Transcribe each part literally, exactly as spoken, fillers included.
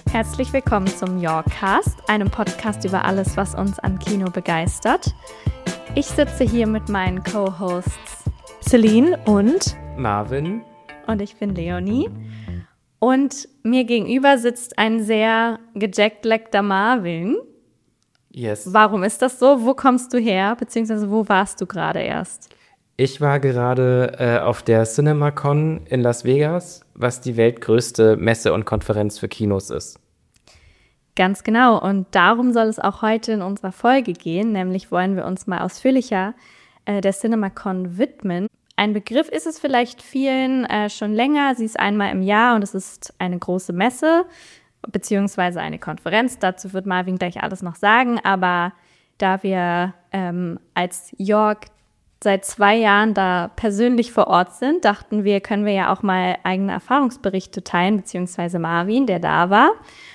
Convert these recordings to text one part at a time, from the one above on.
Herzlich willkommen zum Yorkcast, einem Podcast über alles, was uns an Kino begeistert. Ich sitze hier mit meinen Co-Hosts Celine und Marvin. Und ich bin Leonie. Und mir gegenüber sitzt ein sehr gejackleckter Marvin. Yes. Warum ist das so? Wo kommst du her? Beziehungsweise wo warst du gerade erst? Ich war gerade äh, auf der CinemaCon in Las Vegas, was die weltgrößte Messe und Konferenz für Kinos ist. Ganz genau. Und darum soll es auch heute in unserer Folge gehen. Nämlich wollen wir uns mal ausführlicher äh, der CinemaCon widmen. Ein Begriff ist es vielleicht vielen äh, schon länger. Sie ist einmal im Jahr und es ist eine große Messe beziehungsweise eine Konferenz. Dazu wird Marvin gleich alles noch sagen. Aber da wir ähm, als York seit zwei Jahren da persönlich vor Ort sind, dachten wir, können wir ja auch mal eigene Erfahrungsberichte teilen, beziehungsweise Marvin, der da war.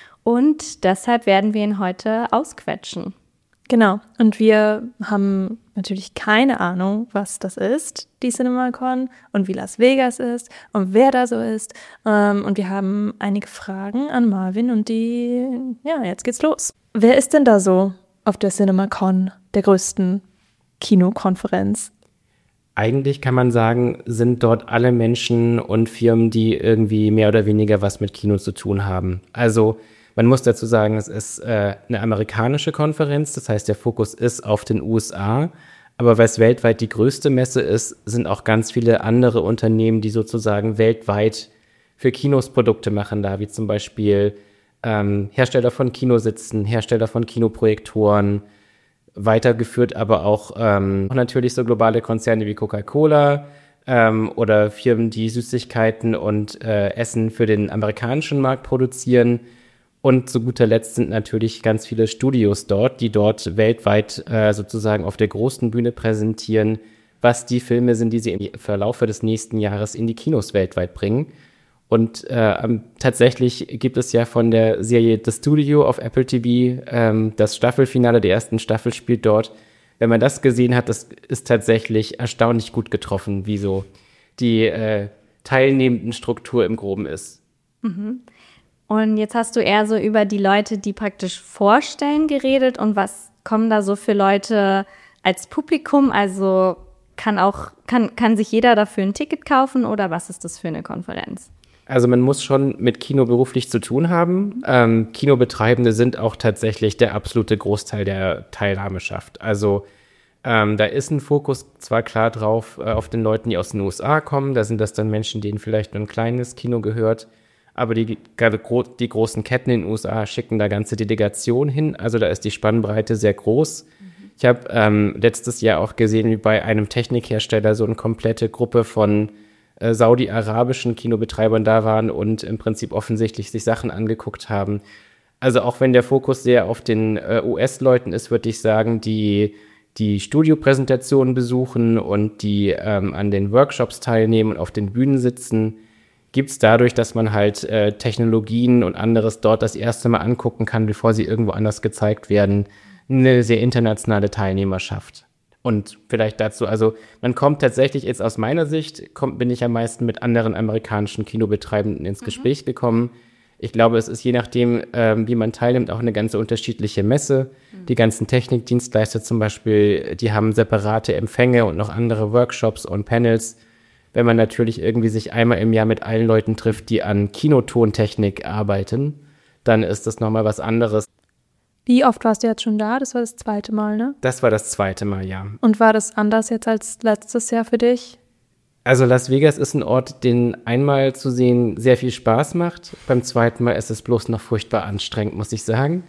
Und deshalb werden wir ihn heute ausquetschen. Genau. Und wir haben natürlich keine Ahnung, was das ist, die CinemaCon, und wie Las Vegas ist und wer da so ist. Und wir haben einige Fragen an Marvin und die, ja, jetzt geht's los. Wer ist denn da so auf der CinemaCon, der größten Kinokonferenz? Eigentlich kann man sagen, sind dort alle Menschen und Firmen, die irgendwie mehr oder weniger was mit Kino zu tun haben. Also man muss dazu sagen, es ist äh, eine amerikanische Konferenz, das heißt, der Fokus ist auf den U S A. Aber weil es weltweit die größte Messe ist, sind auch ganz viele andere Unternehmen, die sozusagen weltweit für Kinos Produkte machen, da wie zum Beispiel ähm, Hersteller von Kinositzen, Hersteller von Kinoprojektoren, weitergeführt aber auch ähm, natürlich so globale Konzerne wie Coca-Cola ähm, oder Firmen, die Süßigkeiten und äh, Essen für den amerikanischen Markt produzieren. Und zu guter Letzt sind natürlich ganz viele Studios dort, die dort weltweit äh, sozusagen auf der großen Bühne präsentieren, was die Filme sind, die sie im Verlaufe des nächsten Jahres in die Kinos weltweit bringen. Und äh, tatsächlich gibt es ja von der Serie The Studio auf Apple T V ähm, das Staffelfinale der ersten Staffel spielt dort. Wenn man das gesehen hat, das ist tatsächlich erstaunlich gut getroffen, wie so die äh, teilnehmenden Struktur im Groben ist. Mhm. Und jetzt hast du eher so über die Leute, die praktisch vorstellen, geredet. Und was kommen da so für Leute als Publikum? Also kann auch kann, kann sich jeder dafür ein Ticket kaufen oder was ist das für eine Konferenz? Also man muss schon mit Kino beruflich zu tun haben. Ähm, Kinobetreibende sind auch tatsächlich der absolute Großteil der Teilnahmeschaft. Also ähm, da ist ein Fokus zwar klar drauf äh, auf den Leuten, die aus den U S A kommen. Da sind das dann Menschen, denen vielleicht nur ein kleines Kino gehört. Aber die, die großen Ketten in den U S A schicken da ganze Delegationen hin. Also da ist die Spannbreite sehr groß. Mhm. Ich habe ähm, letztes Jahr auch gesehen, wie bei einem Technikhersteller so eine komplette Gruppe von äh, saudi-arabischen Kinobetreibern da waren und im Prinzip offensichtlich sich Sachen angeguckt haben. Also auch wenn der Fokus sehr auf den äh, U S-Leuten ist, würde ich sagen, die die Studiopräsentationen besuchen und die ähm, an den Workshops teilnehmen und auf den Bühnen sitzen, gibt es dadurch, dass man halt äh, Technologien und anderes dort das erste Mal angucken kann, bevor sie irgendwo anders gezeigt werden, eine sehr internationale Teilnehmerschaft. Und vielleicht dazu, also man kommt tatsächlich jetzt aus meiner Sicht, kommt, bin ich am meisten mit anderen amerikanischen Kinobetreibenden ins mhm. Gespräch gekommen. Ich glaube, es ist je nachdem, ähm, wie man teilnimmt, auch eine ganz unterschiedliche Messe. Mhm. Die ganzen Technikdienstleister zum Beispiel, die haben separate Empfänge und noch andere Workshops und Panels. Wenn man natürlich irgendwie sich einmal im Jahr mit allen Leuten trifft, die an Kinotontechnik arbeiten, dann ist das nochmal was anderes. Wie oft warst du jetzt schon da? Das war das zweite Mal, ne? Das war das zweite Mal, ja. Und war das anders jetzt als letztes Jahr für dich? Also Las Vegas ist ein Ort, den einmal zu sehen sehr viel Spaß macht. Beim zweiten Mal ist es bloß noch furchtbar anstrengend, muss ich sagen.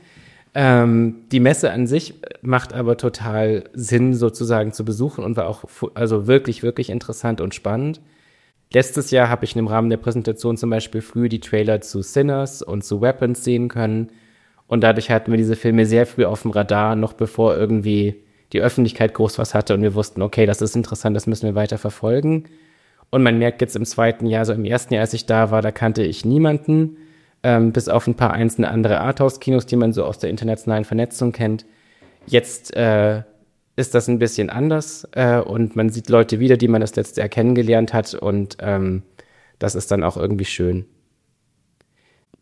Ähm, die Messe an sich macht aber total Sinn, sozusagen zu besuchen und war auch also wirklich, wirklich interessant und spannend. Letztes Jahr habe ich im Rahmen der Präsentation zum Beispiel früh die Trailer zu Sinners und zu Weapons sehen können. Und dadurch hatten wir diese Filme sehr früh auf dem Radar, noch bevor irgendwie die Öffentlichkeit groß was hatte und wir wussten, okay, das ist interessant, das müssen wir weiter verfolgen. Und man merkt jetzt im zweiten Jahr, so im ersten Jahr, als ich da war, da kannte ich niemanden. Ähm, bis auf ein paar einzelne andere Arthouse-Kinos, die man so aus der internationalen Vernetzung kennt. Jetzt äh, ist das ein bisschen anders äh, und man sieht Leute wieder, die man das letzte Jahr kennengelernt hat und ähm, das ist dann auch irgendwie schön.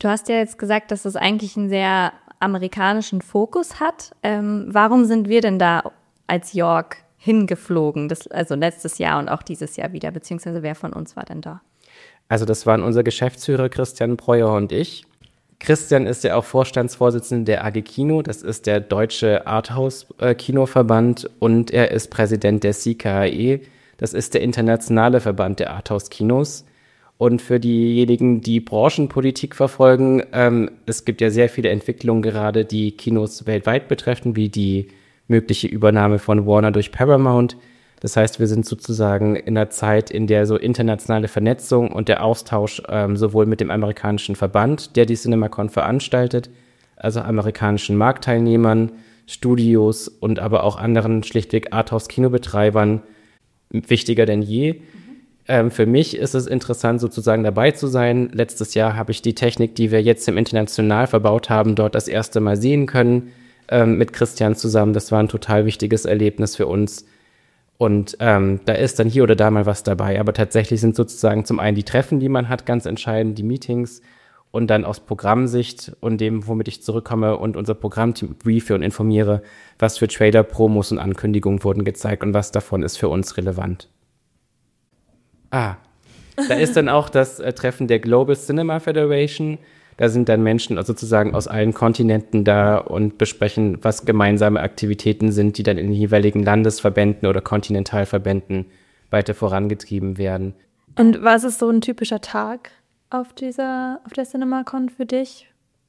Du hast ja jetzt gesagt, dass es eigentlich einen sehr amerikanischen Fokus hat. Ähm, warum sind wir denn da als York hingeflogen? Das, also letztes Jahr und auch dieses Jahr wieder, beziehungsweise wer von uns war denn da? Also das waren unser Geschäftsführer Christian Breuer und ich. Christian ist ja auch Vorstandsvorsitzender der A G Kino, das ist der deutsche Arthouse-Kinoverband, und er ist Präsident der C K A E, das ist der internationale Verband der Arthouse-Kinos. Und für diejenigen, die Branchenpolitik verfolgen, ähm, es gibt ja sehr viele Entwicklungen gerade, die Kinos weltweit betreffen, wie die mögliche Übernahme von Warner durch Paramount. Das heißt, wir sind sozusagen in einer Zeit, in der so internationale Vernetzung und der Austausch ähm, sowohl mit dem amerikanischen Verband, der die CinemaCon veranstaltet, also amerikanischen Marktteilnehmern, Studios und aber auch anderen schlichtweg Arthouse-Kinobetreibern wichtiger denn je. Ähm, für mich ist es interessant, sozusagen dabei zu sein. Letztes Jahr habe ich die Technik, die wir jetzt im International verbaut haben, dort das erste Mal sehen können, ähm, mit Christian zusammen. Das war ein total wichtiges Erlebnis für uns. Und ähm, da ist dann hier oder da mal was dabei. Aber tatsächlich sind sozusagen zum einen die Treffen, die man hat, ganz entscheidend, die Meetings, und dann aus Programmsicht und dem, womit ich zurückkomme und unser Programmteam briefe und informiere, was für Trailer, Promos und Ankündigungen wurden gezeigt und was davon ist für uns relevant. Ah, da ist dann auch das äh, Treffen der Global Cinema Federation. Da sind dann Menschen sozusagen aus allen Kontinenten da und besprechen, was gemeinsame Aktivitäten sind, die dann in den jeweiligen Landesverbänden oder Kontinentalverbänden weiter vorangetrieben werden. Und was ist so ein typischer Tag auf dieser, auf der CinemaCon für dich?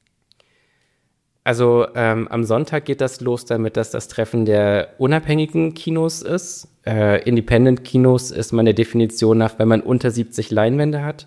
Also ähm, am Sonntag geht das los damit, dass das Treffen der unabhängigen Kinos ist. Äh, Independent-Kinos ist meine Definition nach, wenn man unter siebzig Leinwände hat.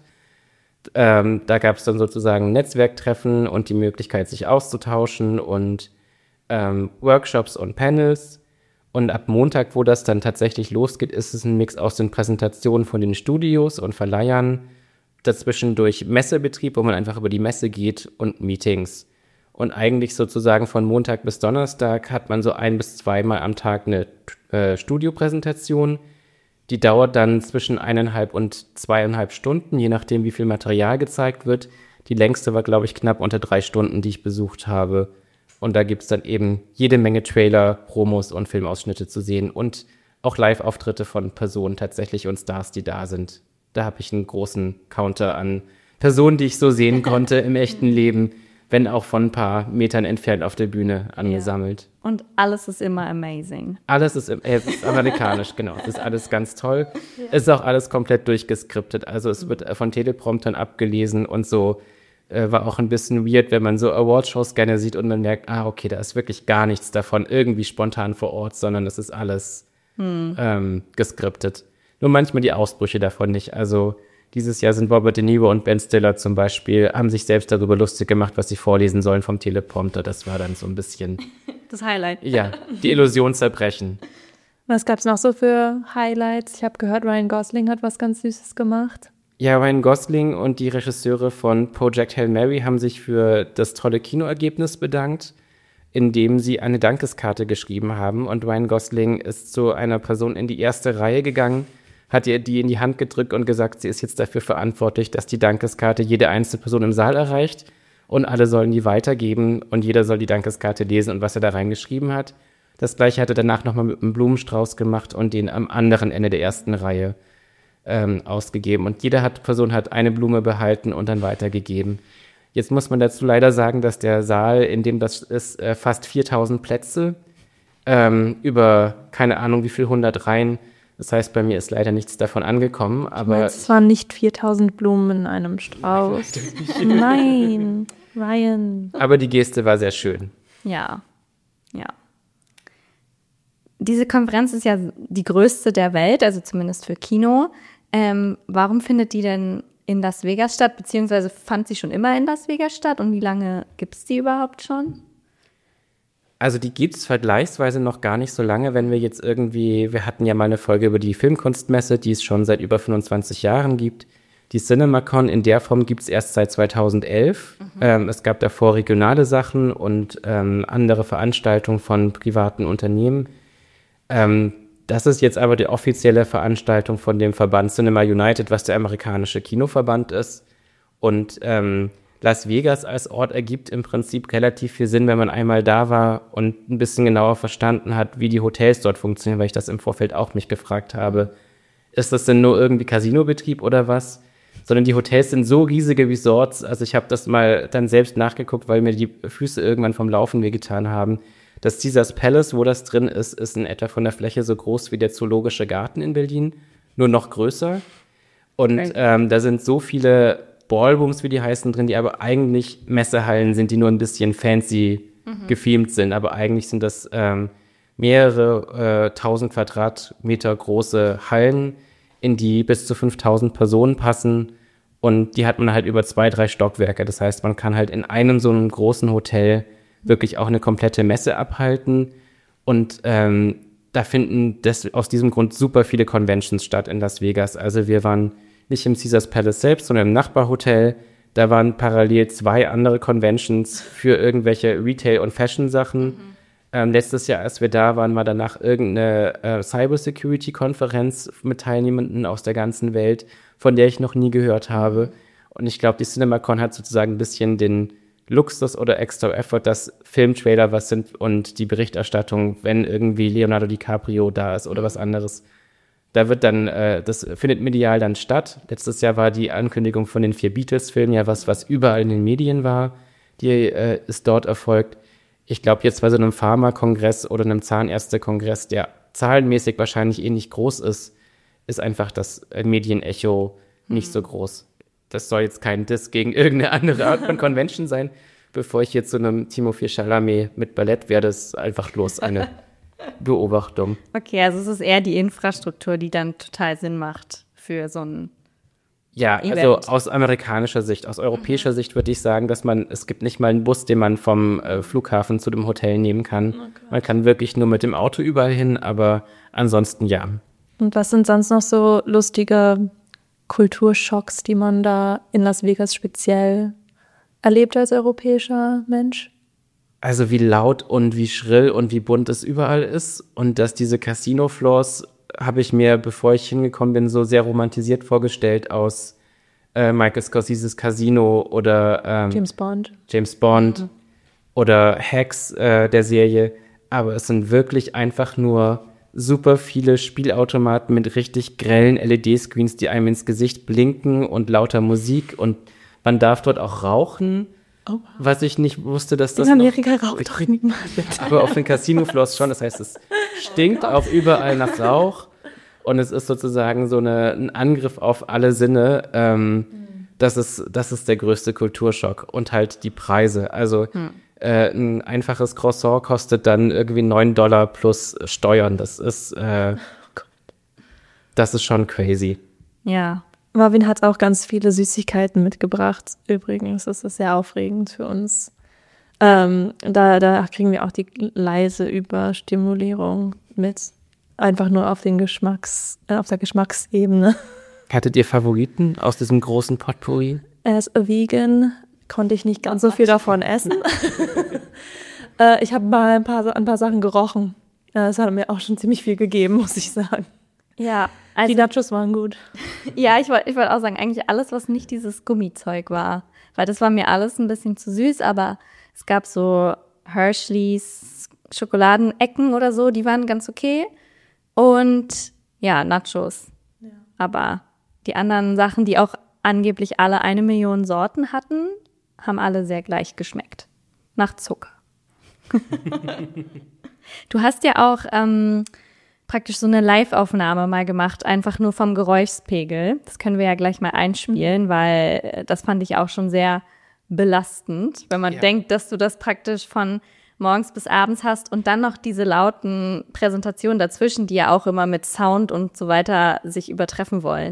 Ähm, da gab es dann sozusagen Netzwerktreffen und die Möglichkeit, sich auszutauschen und ähm, Workshops und Panels. Und ab Montag, wo das dann tatsächlich losgeht, ist es ein Mix aus den Präsentationen von den Studios und Verleihern, dazwischen durch Messebetrieb, wo man einfach über die Messe geht, und Meetings. Und eigentlich sozusagen von Montag bis Donnerstag hat man so ein- bis zweimal am Tag eine äh, Studiopräsentation. Die dauert dann zwischen eineinhalb und zweieinhalb Stunden, je nachdem, wie viel Material gezeigt wird. Die längste war, glaube ich, knapp unter drei Stunden, die ich besucht habe. Und da gibt's dann eben jede Menge Trailer, Promos und Filmausschnitte zu sehen und auch Live-Auftritte von Personen tatsächlich und Stars, die da sind. Da habe ich einen großen Counter an Personen, die ich so sehen konnte im echten Leben, wenn auch von ein paar Metern entfernt auf der Bühne angesammelt. Ja. Und alles ist immer amazing. Alles ist, äh, es ist amerikanisch, genau. Es ist alles ganz toll. Ja. Es ist auch alles komplett durchgeskriptet. Also es wird von Telepromptern abgelesen und so. Äh, war auch ein bisschen weird, wenn man so Awardshows gerne sieht und man merkt, ah, okay, da ist wirklich gar nichts davon irgendwie spontan vor Ort, sondern es ist alles hm. ähm, geskriptet. Nur manchmal die Ausbrüche davon nicht. Also dieses Jahr sind Robert De Niro und Ben Stiller zum Beispiel, haben sich selbst darüber lustig gemacht, was sie vorlesen sollen vom Teleprompter. Das war dann so ein bisschen das Highlight. Ja, die Illusion zerbrechen. Was gab's noch so für Highlights? Ich habe gehört, Ryan Gosling hat was ganz Süßes gemacht. Ja, Ryan Gosling und die Regisseure von Project Hail Mary haben sich für das tolle Kinoergebnis bedankt, indem sie eine Dankeskarte geschrieben haben. Und Ryan Gosling ist zu einer Person in die erste Reihe gegangen, hat ihr die in die Hand gedrückt und gesagt, sie ist jetzt dafür verantwortlich, dass die Dankeskarte jede einzelne Person im Saal erreicht und alle sollen die weitergeben und jeder soll die Dankeskarte lesen und was er da reingeschrieben hat. Das Gleiche hat er danach nochmal mit einem Blumenstrauß gemacht und den am anderen Ende der ersten Reihe ähm, ausgegeben. Und jede hat, Person hat eine Blume behalten und dann weitergegeben. Jetzt muss man dazu leider sagen, dass der Saal, in dem das ist, äh, fast viertausend Plätze, ähm, über keine Ahnung wie viel hundert Reihen. Das heißt, bei mir ist leider nichts davon angekommen. Aber es waren nicht viertausend Blumen in einem Strauß. Nein, Ryan. Aber die Geste war sehr schön. Ja, ja. Diese Konferenz ist ja die größte der Welt, also zumindest für Kino. Ähm, warum findet die denn in Las Vegas statt? Beziehungsweise fand sie schon immer in Las Vegas statt? Und wie lange gibt es die überhaupt schon? Also die gibt es vergleichsweise noch gar nicht so lange, wenn wir jetzt irgendwie, wir hatten ja mal eine Folge über die Filmkunstmesse, die es schon seit über fünfundzwanzig Jahren gibt. Die CinemaCon in der Form gibt es erst seit zweitausendelf. Mhm. Ähm, es gab davor regionale Sachen und ähm, andere Veranstaltungen von privaten Unternehmen. Ähm, das ist jetzt aber die offizielle Veranstaltung von dem Verband Cinema United, was der amerikanische Kinoverband ist. Und ähm, Las Vegas als Ort ergibt im Prinzip relativ viel Sinn, wenn man einmal da war und ein bisschen genauer verstanden hat, wie die Hotels dort funktionieren, weil ich das im Vorfeld auch mich gefragt habe. Ist das denn nur irgendwie Casinobetrieb oder was? Sondern die Hotels sind so riesige Resorts, also ich habe das mal dann selbst nachgeguckt, weil mir die Füße irgendwann vom Laufen wehgetan haben. Das Caesars Palace, wo das drin ist, ist in etwa von der Fläche so groß wie der Zoologische Garten in Berlin, nur noch größer. Und okay. ähm, da sind so viele Ballrooms, wie die heißen, drin, die aber eigentlich Messehallen sind, die nur ein bisschen fancy mhm. gefilmt sind. Aber eigentlich sind das ähm, mehrere äh, tausend Quadratmeter große Hallen, in die bis zu fünftausend Personen passen. Und die hat man halt über zwei, drei Stockwerke. Das heißt, man kann halt in einem so einem großen Hotel wirklich auch eine komplette Messe abhalten. Und ähm, da finden des, aus diesem Grund super viele Conventions statt in Las Vegas. Also wir waren nicht im Caesars Palace selbst, sondern im Nachbarhotel. Da waren parallel zwei andere Conventions für irgendwelche Retail- und Fashion-Sachen. Mhm. Ähm, letztes Jahr, als wir da waren, war danach irgendeine äh, Cybersecurity-Konferenz mit Teilnehmenden aus der ganzen Welt, von der ich noch nie gehört habe. Und ich glaube, die CinemaCon hat sozusagen ein bisschen den Luxus oder extra Effort, dass Filmtrailer was sind und die Berichterstattung, wenn irgendwie Leonardo DiCaprio da ist oder was anderes. Da wird dann, äh, das findet medial dann statt. Letztes Jahr war die Ankündigung von den vier Beatles-Filmen ja was, was überall in den Medien war. Die äh, ist dort erfolgt. Ich glaube, jetzt bei so einem Pharma-Kongress oder einem Zahnärzte-Kongress, der zahlenmäßig wahrscheinlich ähnlich groß ist, ist einfach das äh, Medienecho mhm. nicht so groß. Das soll jetzt kein Diss gegen irgendeine andere Art von Convention sein. Bevor ich jetzt zu einem Timothée Chalamet mit Ballett werde, ist einfach bloß eine Beobachtung. Okay, also es ist eher die Infrastruktur, die dann total Sinn macht für so ein Ja, Event. Also aus amerikanischer Sicht. Aus europäischer mhm. Sicht würde ich sagen, dass man, es gibt nicht mal einen Bus, den man vom äh, Flughafen zu dem Hotel nehmen kann. Oh man kann wirklich nur mit dem Auto überall hin, aber ansonsten ja. Und was sind sonst noch so lustige Kulturschocks, die man da in Las Vegas speziell erlebt als europäischer Mensch? Also wie laut und wie schrill und wie bunt es überall ist und dass diese Casino-Floors habe ich mir, bevor ich hingekommen bin, so sehr romantisiert vorgestellt aus äh, Michael Scorseses Casino oder ähm, James Bond. James Bond mhm. oder Hacks äh, der Serie. Aber es sind wirklich einfach nur super viele Spielautomaten mit richtig grellen L E D-Screens, die einem ins Gesicht blinken und lauter Musik. Und man darf dort auch rauchen, oh, wow. was ich nicht wusste, dass das in Amerika raucht doch niemand. Aber auf den Casino-Floors schon. Das heißt, es stinkt auch überall nach Rauch. Und es ist sozusagen so eine, ein Angriff auf alle Sinne. Ähm, mhm. das ist, das ist der größte Kulturschock. Und halt die Preise. Also mhm. äh, ein einfaches Croissant kostet dann irgendwie neun Dollar plus Steuern. Das ist, äh, oh das ist schon crazy. Ja. Marvin hat auch ganz viele Süßigkeiten mitgebracht. Übrigens, das ist sehr aufregend für uns. Ähm, da, da kriegen wir auch die leise Überstimulierung mit. Einfach nur auf den Geschmacks, äh, auf der Geschmacksebene. Hattet ihr Favoriten aus diesem großen Potpourri? As a vegan konnte ich nicht ganz so viel davon essen. äh, ich habe mal ein paar, ein paar Sachen gerochen. Es hat mir auch schon ziemlich viel gegeben, muss ich sagen. Ja, also, die Nachos waren gut. Ja, ich wollte ich wollt auch sagen, eigentlich alles, was nicht dieses Gummizeug war. Weil das war mir alles ein bisschen zu süß, aber es gab so Hershey's Schokoladenecken oder so, die waren ganz okay. Und ja, Nachos. Ja. Aber die anderen Sachen, die auch angeblich alle eine Million Sorten hatten, haben alle sehr gleich geschmeckt. Nach Zucker. Du hast ja auch ähm, praktisch so eine Live-Aufnahme mal gemacht, einfach nur vom Geräuschpegel. Das können wir ja gleich mal einspielen, mhm. weil das fand ich auch schon sehr belastend, wenn man ja. denkt, dass du das praktisch von morgens bis abends hast und dann noch diese lauten Präsentationen dazwischen, die ja auch immer mit Sound und so weiter sich übertreffen wollen.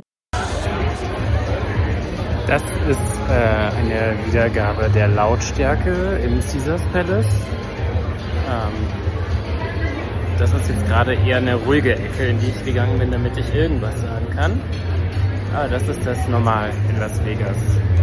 Das ist äh, eine Wiedergabe der Lautstärke im Caesars Palace. Ähm, das ist jetzt gerade eher eine ruhige Ecke, in die ich gegangen bin, damit ich irgendwas sagen kann. Aber das ist das Normal in Las Vegas.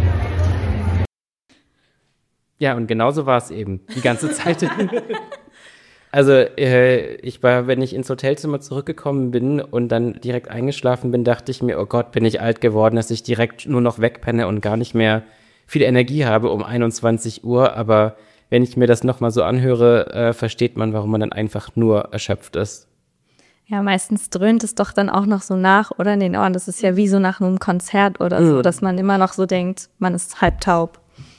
Ja, und genauso war es eben die ganze Zeit. Also äh, ich war, wenn ich ins Hotelzimmer zurückgekommen bin und dann direkt eingeschlafen bin, dachte ich mir, oh Gott, bin ich alt geworden, dass ich direkt nur noch wegpenne und gar nicht mehr viel Energie habe um einundzwanzig Uhr, aber wenn ich mir das nochmal so anhöre, äh, versteht man, warum man dann einfach nur erschöpft ist. Ja, meistens dröhnt es doch dann auch noch so nach, oder in den Ohren. Das ist ja wie so nach einem Konzert oder so, mm. dass man immer noch so denkt, man ist halb taub.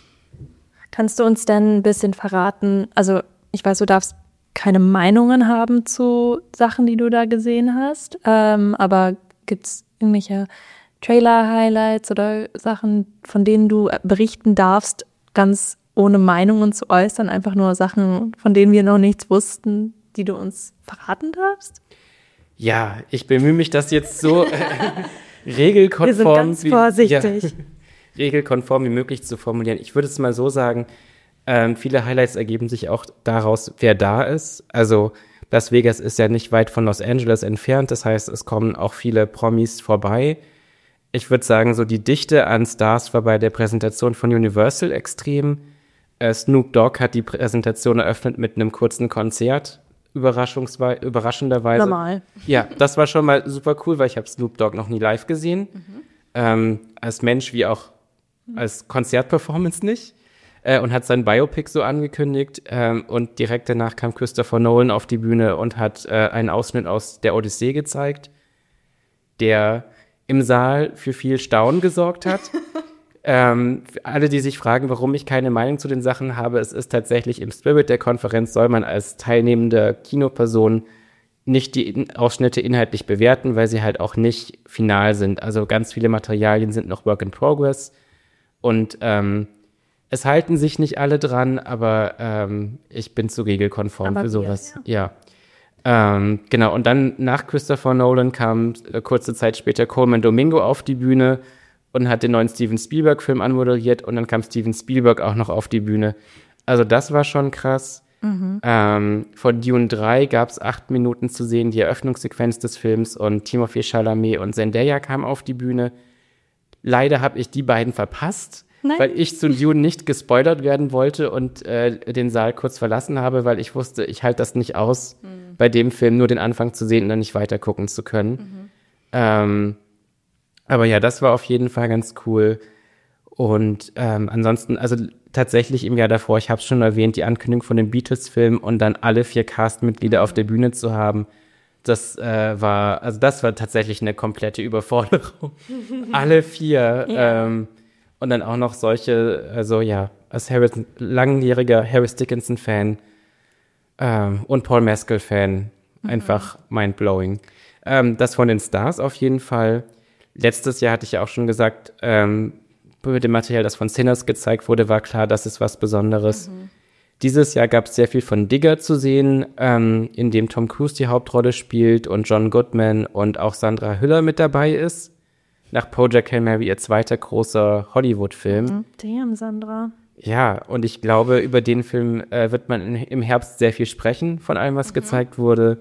Kannst du uns denn ein bisschen verraten, also ich weiß, du darfst keine Meinungen haben zu Sachen, die du da gesehen hast, ähm, aber gibt es irgendwelche Trailer-Highlights oder Sachen, von denen du berichten darfst, ganz ohne Meinungen zu äußern, einfach nur Sachen, von denen wir noch nichts wussten, die du uns verraten darfst? Ja, ich bemühe mich, das jetzt so äh, regelkonform, wir sind ganz wie, vorsichtig. Ja, regelkonform wie möglich zu formulieren. Ich würde es mal so sagen, ähm, viele Highlights ergeben sich auch daraus, wer da ist. Also Las Vegas ist ja nicht weit von Los Angeles entfernt, das heißt, es kommen auch viele Promis vorbei. Ich würde sagen, so die Dichte an Stars war bei der Präsentation von Universal extrem. Äh, Snoop Dogg hat die Präsentation eröffnet mit einem kurzen Konzert. Überraschenderweise. Normal. Ja, das war schon mal super cool, weil ich habe Snoop Dogg noch nie live gesehen. Mhm. Ähm, als Mensch wie auch als Konzertperformance nicht. Äh, und hat sein Biopic so angekündigt. Ähm, und direkt danach kam Christopher Nolan auf die Bühne und hat äh, einen Ausschnitt aus der Odyssee gezeigt, der im Saal für viel Staunen gesorgt hat. Ähm, für alle, die sich fragen, warum ich keine Meinung zu den Sachen habe, es ist tatsächlich im Spirit der Konferenz, soll man als teilnehmende Kinoperson nicht die Ausschnitte inhaltlich bewerten, weil sie halt auch nicht final sind. Also ganz viele Materialien sind noch Work in Progress und ähm, es halten sich nicht alle dran, aber ähm, ich bin zu regelkonform aber für sowas. Wir, ja. ja. Ähm, genau, und dann nach Christopher Nolan kam äh, kurze Zeit später Coleman Domingo auf die Bühne und hat den neuen Steven Spielberg-Film anmoderiert und dann kam Steven Spielberg auch noch auf die Bühne. Also das war schon krass. Mhm. Ähm, von Dune drei gab es acht Minuten zu sehen, die Eröffnungssequenz des Films und Timothée Chalamet und Zendaya kamen auf die Bühne. Leider habe ich die beiden verpasst, Nein. weil ich zu Dune nicht gespoilert werden wollte und äh, den Saal kurz verlassen habe, weil ich wusste, ich halte das nicht aus, mhm. bei dem Film nur den Anfang zu sehen und dann nicht weiter gucken zu können. Mhm. Ähm, Aber ja, das war auf jeden Fall ganz cool. Und ähm, ansonsten, also tatsächlich im Jahr davor, ich habe es schon erwähnt, die Ankündigung von dem Beatles-Film und dann alle vier Cast-Mitglieder mhm. auf der Bühne zu haben, das äh, war, also das war tatsächlich eine komplette Überforderung. Alle vier. Ja. Ähm, und dann auch noch solche, also ja, als Harris, langjähriger Harris Dickinson-Fan ähm, und Paul Mescal-Fan, mhm. einfach mindblowing. Ähm, das von den Stars auf jeden Fall. Letztes Jahr hatte ich ja auch schon gesagt, ähm, mit dem Material, das von Sinners gezeigt wurde, war klar, das ist was Besonderes. Mhm. Dieses Jahr gab es sehr viel von Digger zu sehen, ähm, in dem Tom Cruise die Hauptrolle spielt und John Goodman und auch Sandra Hüller mit dabei ist. Nach Bojack Hail Mary ihr zweiter großer Hollywood-Film. Mhm. Damn, Sandra. Ja, und ich glaube, über den Film äh, wird man in, im Herbst sehr viel sprechen, von allem, was mhm. gezeigt wurde.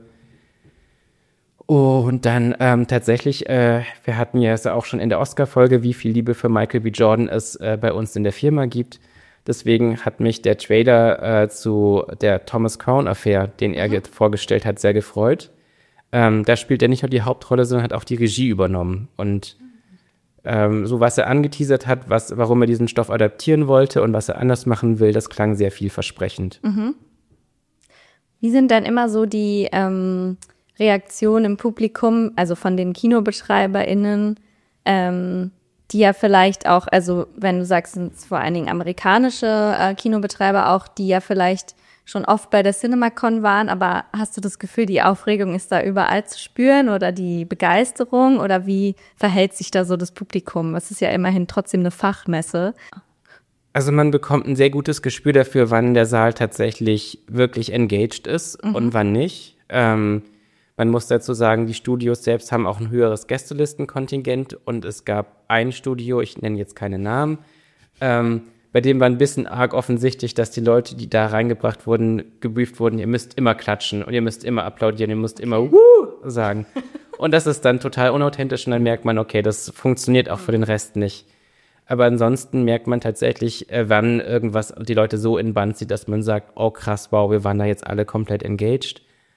Und dann ähm, tatsächlich, äh, wir hatten ja es auch schon in der Oscar-Folge, wie viel Liebe für Michael B. Jordan es äh, bei uns in der Firma gibt. Deswegen hat mich der Trailer äh, zu der Thomas Crown-Affair, den er mhm. vorgestellt hat, sehr gefreut. Ähm, da spielt er nicht nur die Hauptrolle, sondern hat auch die Regie übernommen. Und ähm, so was er angeteasert hat, was, warum er diesen Stoff adaptieren wollte und was er anders machen will, das klang sehr vielversprechend. Mhm. Wie sind dann immer so die ähm Reaktion im Publikum, also von den KinobetreiberInnen, ähm, die ja vielleicht auch, also wenn du sagst, sind es vor allen Dingen amerikanische äh, Kinobetreiber auch, die ja vielleicht schon oft bei der CinemaCon waren, aber hast du das Gefühl, die Aufregung ist da überall zu spüren oder die Begeisterung oder wie verhält sich da so das Publikum? Es ist ja immerhin trotzdem eine Fachmesse. Also man bekommt ein sehr gutes Gespür dafür, wann der Saal tatsächlich wirklich engaged ist mhm. und wann nicht. Ähm, Man muss dazu sagen, die Studios selbst haben auch ein höheres Gästelistenkontingent und es gab ein Studio, ich nenne jetzt keine Namen, ähm, bei dem war ein bisschen arg offensichtlich, dass die Leute, die da reingebracht wurden, gebrieft wurden, ihr müsst immer klatschen und ihr müsst immer applaudieren, ihr müsst immer Wuh sagen. Und das ist dann total unauthentisch und dann merkt man, okay, das funktioniert auch für den Rest nicht. Aber ansonsten merkt man tatsächlich, äh, wann irgendwas die Leute so in den Bann zieht, dass man sagt, oh krass, wow, wir waren da jetzt alle komplett engaged.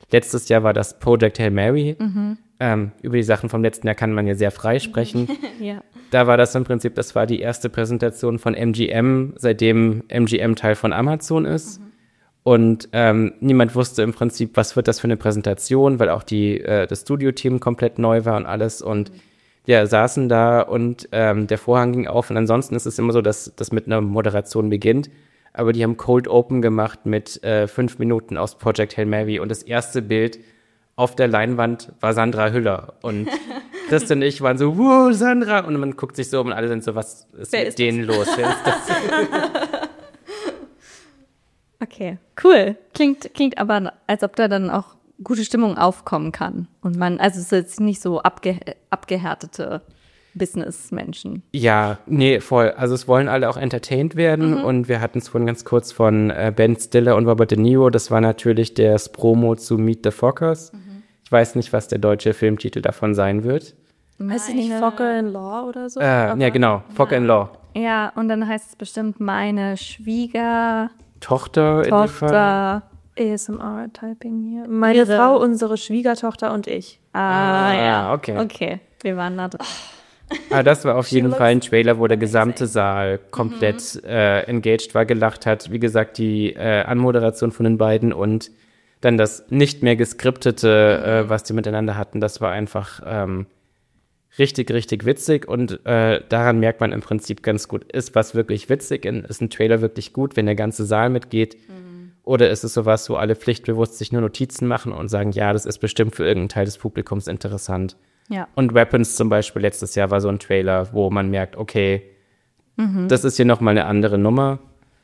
Letztes Jahr war das Project Hail Mary. Mhm. Ähm, über die Sachen vom letzten Jahr kann man ja sehr frei sprechen. Ja. Da war das im Prinzip, das war die erste Präsentation von M G M, seitdem M G M Teil von Amazon ist. Mhm. Und ähm, niemand wusste im Prinzip, was wird das für eine Präsentation, weil auch die, äh, das Studio-Team komplett neu war und alles. Und mhm. ja, saßen da und ähm, der Vorhang ging auf. Und ansonsten ist es immer so, dass das mit einer Moderation beginnt. Aber die haben Cold Open gemacht mit äh, fünf Minuten aus Project Hail Mary. Und das erste Bild auf der Leinwand war Sandra Hüller. Und Christian und ich waren so, wow, Sandra. Und man guckt sich so um und alle sind so, was ist Wer mit ist denen los? Wer ist das? Okay, cool. Klingt, klingt aber, als ob da dann auch gute Stimmung aufkommen kann. Und man, also es ist jetzt nicht so abge, abgehärtete Businessmenschen. Ja, nee, voll. Also es wollen alle auch entertained werden. Mhm. Und wir hatten es vorhin ganz kurz von äh, Ben Stiller und Robert De Niro. Das war natürlich das Promo zu Meet the Fockers. Mhm. Ich weiß nicht, was der deutsche Filmtitel davon sein wird. Heißt es nicht Focker in Law oder so? Äh, ja, genau. Focker ja. in Law. Ja, und dann heißt es bestimmt meine Schwieger... Tochter, Tochter. in dem Fall. A S M R-Typing hier. Meine Ihre. Frau, unsere Schwiegertochter und ich. Ah, ah ja. okay. Okay, wir waren da drin. Ah, das war auf jeden Fall ein Trailer, wo der gesamte Saal komplett mhm. äh, engaged war, gelacht hat. Wie gesagt, die äh, Anmoderation von den beiden und dann das nicht mehr geskriptete, mhm. äh, was die miteinander hatten, das war einfach ähm, richtig, richtig witzig. Und äh, daran merkt man im Prinzip ganz gut, ist was wirklich witzig, ist ein Trailer wirklich gut, wenn der ganze Saal mitgeht. Mhm. Oder ist es sowas, wo alle pflichtbewusst sich nur Notizen machen und sagen, ja, das ist bestimmt für irgendeinen Teil des Publikums interessant. Ja. Und Weapons zum Beispiel letztes Jahr war so ein Trailer, wo man merkt, okay, mhm. das ist hier nochmal eine andere Nummer.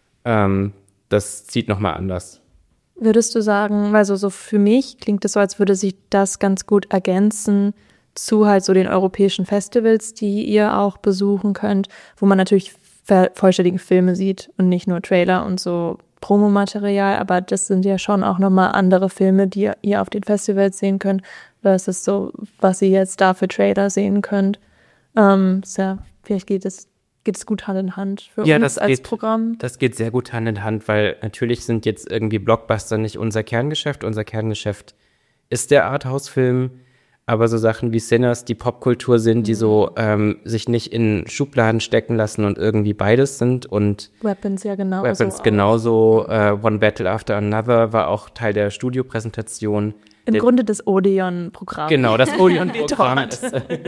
Ähm, das zieht nochmal anders. Würdest du sagen, also so für mich klingt es so, als würde sich das ganz gut ergänzen zu halt so den europäischen Festivals, die ihr auch besuchen könnt, wo man natürlich vollständige Filme sieht und nicht nur Trailer und so Promomaterial, aber das sind ja schon auch nochmal andere Filme, die ihr auf den Festivals sehen könnt, versus so, was ihr jetzt da für Trailer sehen könnt. Ähm, ja, vielleicht geht es, geht es gut Hand in Hand für ja, uns das als geht, Programm. Das geht sehr gut Hand in Hand, weil natürlich sind jetzt irgendwie Blockbuster nicht unser Kerngeschäft. Unser Kerngeschäft ist der Arthouse-Film, aber so Sachen wie Sinners, die Popkultur sind, die mhm. so ähm, sich nicht in Schubladen stecken lassen und irgendwie beides sind. Und Weapons ja genauso. Weapons genauso. Uh, One Battle After Another war auch Teil der Studiopräsentation. Im der, Grunde das Odeon-Programm. Genau, das Odeon-Programm ist,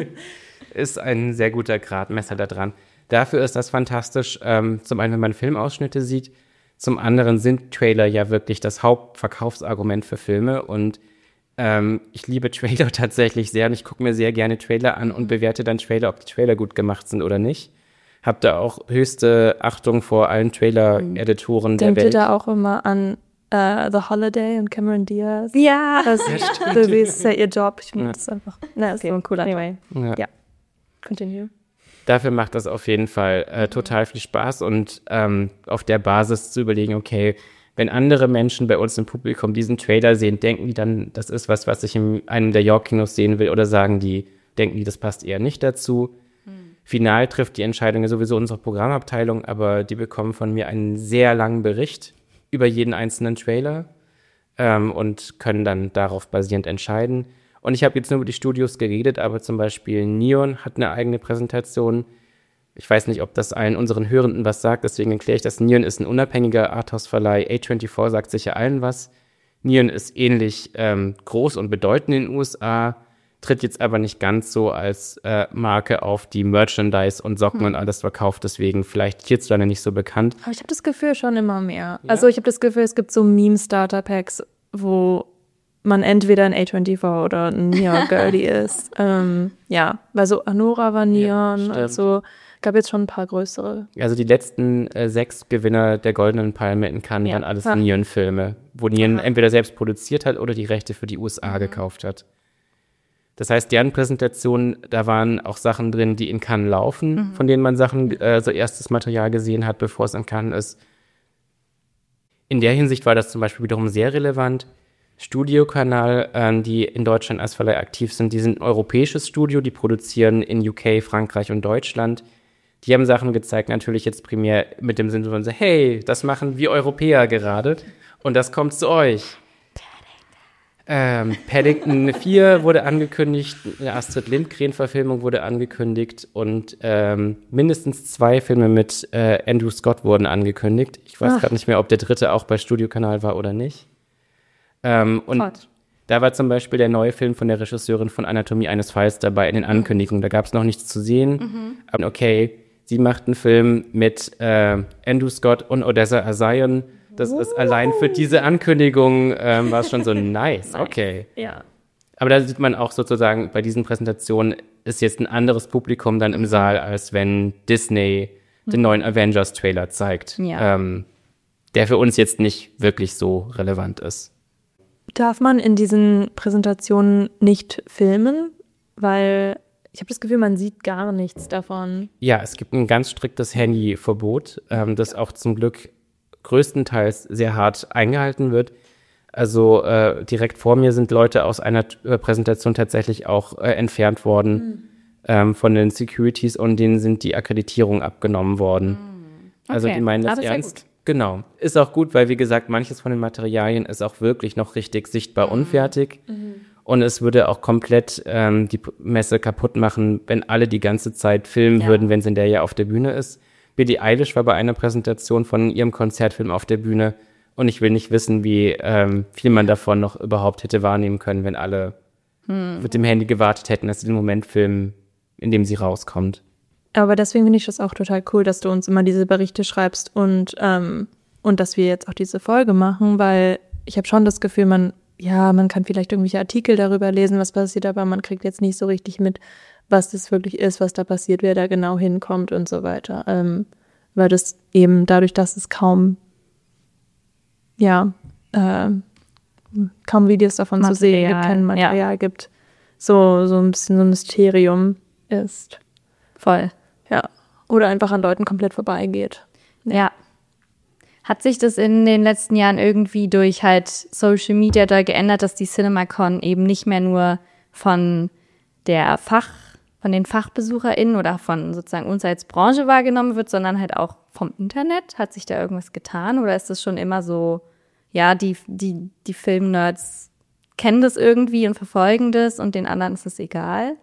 ist ein sehr guter Gradmesser da dran. Dafür ist das fantastisch. Ähm, zum einen, wenn man Filmausschnitte sieht. Zum anderen sind Trailer ja wirklich das Hauptverkaufsargument für Filme und Ähm, ich liebe Trailer tatsächlich sehr und ich gucke mir sehr gerne Trailer an und bewerte dann Trailer, ob die Trailer gut gemacht sind oder nicht. Hab da auch höchste Achtung vor allen Trailer-Editoren der Welt. Denkt ihr da auch immer an uh, The Holiday und Cameron Diaz? Ja, das ja, ist ja ihr Job. Ich finde ja. das einfach, na, ist okay. so ein cooler Anyway. Ja. ja, continue. Dafür macht das auf jeden Fall äh, total viel Spaß und ähm, auf der Basis zu überlegen, okay, wenn andere Menschen bei uns im Publikum diesen Trailer sehen, denken die dann, das ist was, was ich in einem der York-Kinos sehen will, oder sagen die, denken die, das passt eher nicht dazu. Hm. Final trifft die Entscheidung ja sowieso unsere Programmabteilung, aber die bekommen von mir einen sehr langen Bericht über jeden einzelnen Trailer ähm, und können dann darauf basierend entscheiden. Und ich habe jetzt nur über die Studios geredet, aber zum Beispiel Neon hat eine eigene Präsentation. Ich weiß nicht, ob das allen unseren Hörenden was sagt, deswegen erkläre ich das. Neon ist ein unabhängiger Arthouse-Verleih. A vierundzwanzig sagt sicher allen was. Neon ist ähnlich ähm, groß und bedeutend in den U S A, tritt jetzt aber nicht ganz so als äh, Marke auf, die Merchandise und Socken hm. und alles verkauft, deswegen vielleicht hierzulande nicht so bekannt. Aber ich habe das Gefühl schon immer mehr. Ja? Also ich habe das Gefühl, es gibt so Meme-Starter-Packs, wo man entweder ein A vierundzwanzig oder ein Neon-Girlie ist. Ähm, ja, weil so Anora war Neon, ja, also gab jetzt schon ein paar größere. Also die letzten äh, sechs Gewinner der Goldenen Palme in Cannes ja. waren alles ja. Neon-Filme, wo Neon Aha. entweder selbst produziert hat oder die Rechte für die U S A mhm. gekauft hat. Das heißt, deren Präsentation, da waren auch Sachen drin, die in Cannes laufen, mhm. von denen man Sachen, äh, so erstes Material gesehen hat, bevor es in Cannes ist. In der Hinsicht war das zum Beispiel wiederum sehr relevant. Studiokanal, äh, die in Deutschland als Verleih aktiv sind, die sind ein europäisches Studio, die produzieren in U K, Frankreich und Deutschland. Die haben Sachen gezeigt, natürlich jetzt primär mit dem Sinne von so, hey, das machen wir Europäer gerade und das kommt zu euch. Ähm, Paddington vier wurde angekündigt, eine Astrid Lindgren-Verfilmung wurde angekündigt und ähm, mindestens zwei Filme mit äh, Andrew Scott wurden angekündigt. Ich weiß gerade nicht mehr, ob der dritte auch bei Studiokanal war oder nicht. Ähm, und Gott. Da war zum Beispiel der neue Film von der Regisseurin von Anatomie eines Falls dabei in den Ankündigungen. Da gab es noch nichts zu sehen. Mhm. Aber okay, sie macht einen Film mit äh, Andrew Scott und Odessa Azion. Das ist allein für diese Ankündigung ähm, war es schon so nice. Okay. Ja. Aber da sieht man auch sozusagen, bei diesen Präsentationen ist jetzt ein anderes Publikum dann im Saal, als wenn Disney den neuen Avengers-Trailer zeigt. Ja. Ähm, der für uns jetzt nicht wirklich so relevant ist. Darf man in diesen Präsentationen nicht filmen? Weil ich habe das Gefühl, man sieht gar nichts davon. Ja, es gibt ein ganz striktes Handyverbot, ähm, das auch zum Glück größtenteils sehr hart eingehalten wird. Also äh, direkt vor mir sind Leute aus einer äh, Präsentation tatsächlich auch äh, entfernt worden mhm. ähm, von den Securities und denen sind die Akkreditierungen abgenommen worden. Mhm. Okay. Also die meinen das, das ernst. Ja, genau. Ist auch gut, weil wie gesagt, manches von den Materialien ist auch wirklich noch richtig sichtbar mhm. unfertig. Mhm. Und es würde auch komplett ähm, die Messe kaputt machen, wenn alle die ganze Zeit filmen ja. würden, wenn sie in der ja auf der Bühne ist. Billie Eilish war bei einer Präsentation von ihrem Konzertfilm auf der Bühne und ich will nicht wissen, wie ähm, viel man davon noch überhaupt hätte wahrnehmen können, wenn alle hm. mit dem Handy gewartet hätten, dass sie den Moment filmen, in dem sie rauskommt. Aber deswegen finde ich das auch total cool, dass du uns immer diese Berichte schreibst und, ähm, und dass wir jetzt auch diese Folge machen, weil ich habe schon das Gefühl, man, ja, man kann vielleicht irgendwelche Artikel darüber lesen, was passiert, aber man kriegt jetzt nicht so richtig mit, was das wirklich ist, was da passiert, wer da genau hinkommt und so weiter. Ähm, weil das eben dadurch, dass es kaum, ja, äh, kaum Videos davon Material, zu sehen gibt, kein Material ja. gibt, so, so ein bisschen so ein Mysterium ist. Voll. Ja. Oder einfach an Leuten komplett vorbeigeht. Ja. ja. Hat sich das in den letzten Jahren irgendwie durch halt Social Media da geändert, dass die CinemaCon eben nicht mehr nur von der Fach von den FachbesucherInnen oder von sozusagen uns als Branche wahrgenommen wird, sondern halt auch vom Internet? Hat sich da irgendwas getan oder ist das schon immer so, ja, die, die, die Filmnerds kennen das irgendwie und verfolgen das und den anderen ist es egal?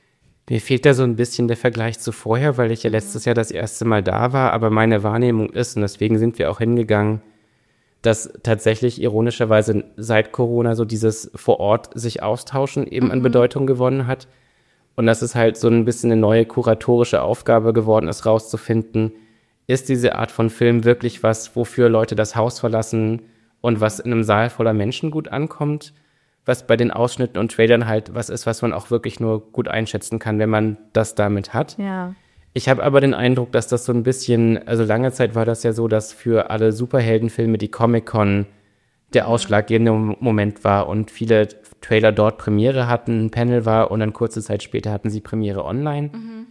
Mir fehlt da so ein bisschen der Vergleich zu vorher, weil ich ja letztes Jahr das erste Mal da war, aber meine Wahrnehmung ist, und deswegen sind wir auch hingegangen, dass tatsächlich ironischerweise seit Corona so dieses vor Ort sich austauschen eben mhm. an Bedeutung gewonnen hat. Und dass es halt so ein bisschen eine neue kuratorische Aufgabe geworden ist, rauszufinden, ist diese Art von Film wirklich was, wofür Leute das Haus verlassen und was in einem Saal voller Menschen gut ankommt, was bei den Ausschnitten und Trailern halt was ist, was man auch wirklich nur gut einschätzen kann, wenn man das damit hat. Ja. Ich habe aber den Eindruck, dass das so ein bisschen, also lange Zeit war das ja so, dass für alle Superheldenfilme die Comic-Con der ausschlaggebende Moment war und viele Trailer dort Premiere hatten, ein Panel war und dann kurze Zeit später hatten sie Premiere online. Mhm.